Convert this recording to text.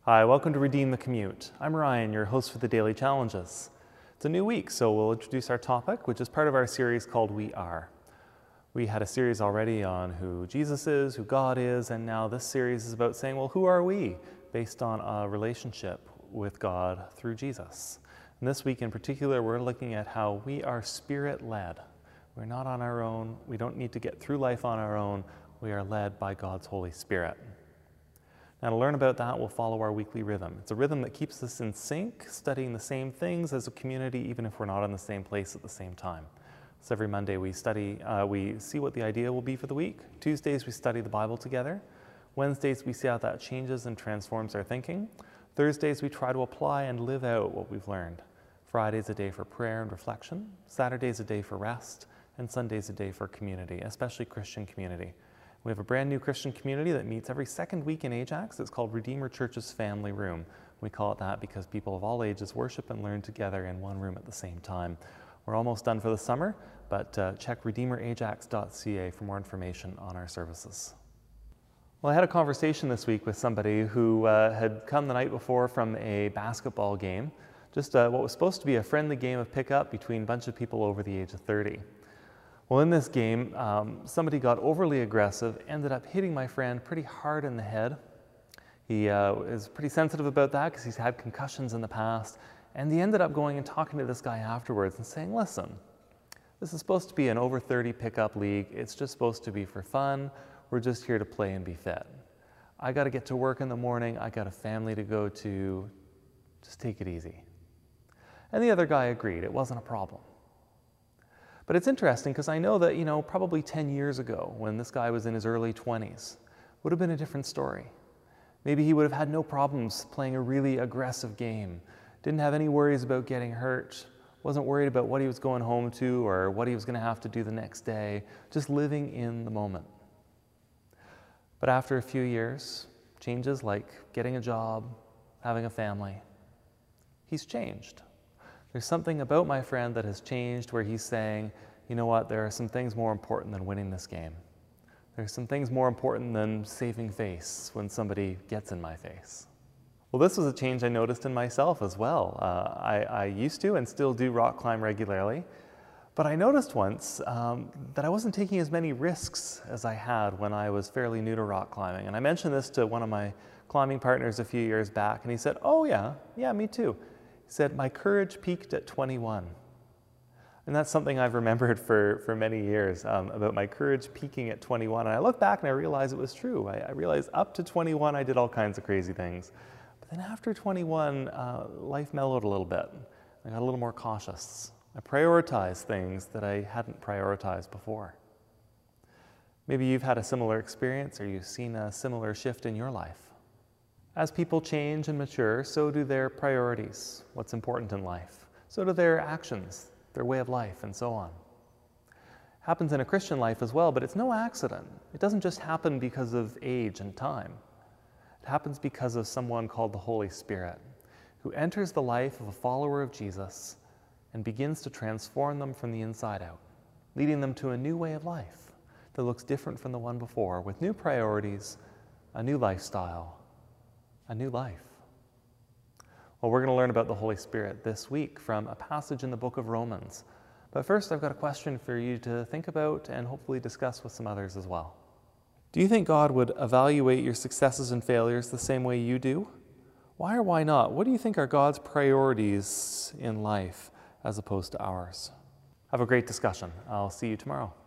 Hi, welcome to Redeem the Commute. I'm Ryan, your host for the Daily Challenges. It's a new week, so we'll introduce our topic, which is part of our series called We Are. We had a series already on who Jesus is, who God is, and now this series is about saying, well, who are we? Based on a relationship with God through Jesus. And this week in particular, we're looking at how we are Spirit-led. We're not on our own. We don't need to get through life on our own. We are led by God's Holy Spirit. Now, to learn about that, we'll follow our weekly rhythm. It's a rhythm that keeps us in sync, studying the same things as a community, even if we're not in the same place at the same time. So every Monday we see what the idea will be for the week. Tuesdays we study the Bible together. Wednesdays we see how that changes and transforms our thinking. Thursdays we try to apply and live out what we've learned. Friday's a day for prayer and reflection. Saturday's a day for rest. And Sunday's a day for community, especially Christian community. We have a brand new Christian community that meets every second week in Ajax. It's called Redeemer Church's Family Room. We call it that because people of all ages worship and learn together in one room at the same time. We're almost done for the summer, but check redeemerajax.ca for more information on our services. Well, I had a conversation this week with somebody who had come the night before from a basketball game, just what was supposed to be a friendly game of pickup between a bunch of people over the age of 30. Well, in this game, somebody got overly aggressive, ended up hitting my friend pretty hard in the head. He is pretty sensitive about that because he's had concussions in the past, and he ended up going and talking to this guy afterwards and saying, listen, this is supposed to be an over 30 pickup league. It's just supposed to be for fun. We're just here to play and be fit. I got to get to work in the morning. I got a family to go to. Just take it easy. And the other guy agreed. It wasn't a problem. But it's interesting because I know that, probably 10 years ago when this guy was in his early 20s, would have been a different story. Maybe he would have had no problems playing a really aggressive game, didn't have any worries about getting hurt, wasn't worried about what he was going home to or what he was going to have to do the next day, just living in the moment. But after a few years, changes like getting a job, having a family, he's changed. There's something about my friend that has changed where he's saying, you know what, there are some things more important than winning this game. There's some things more important than saving face when somebody gets in my face. Well, this was a change I noticed in myself as well. I used to and still do rock climb regularly, but I noticed once that I wasn't taking as many risks as I had when I was fairly new to rock climbing. And I mentioned this to one of my climbing partners a few years back, and he said, oh yeah, me too. He said, my courage peaked at 21. And that's something I've remembered for many years, about my courage peaking at 21. And I look back and I realize it was true. I realized up to 21, I did all kinds of crazy things. But then after 21, life mellowed a little bit. I got a little more cautious. I prioritized things that I hadn't prioritized before. Maybe you've had a similar experience or you've seen a similar shift in your life. As people change and mature, so do their priorities, what's important in life. So do their actions, their way of life, and so on. Happens in a Christian life as well, but it's no accident. It doesn't just happen because of age and time. It happens because of someone called the Holy Spirit, who enters the life of a follower of Jesus and begins to transform them from the inside out, leading them to a new way of life that looks different from the one before, with new priorities, a new lifestyle, a new life. Well, we're going to learn about the Holy Spirit this week from a passage in the book of Romans. But first, I've got a question for you to think about and hopefully discuss with some others as well. Do you think God would evaluate your successes and failures the same way you do? Why or why not? What do you think are God's priorities in life as opposed to ours? Have a great discussion. I'll see you tomorrow.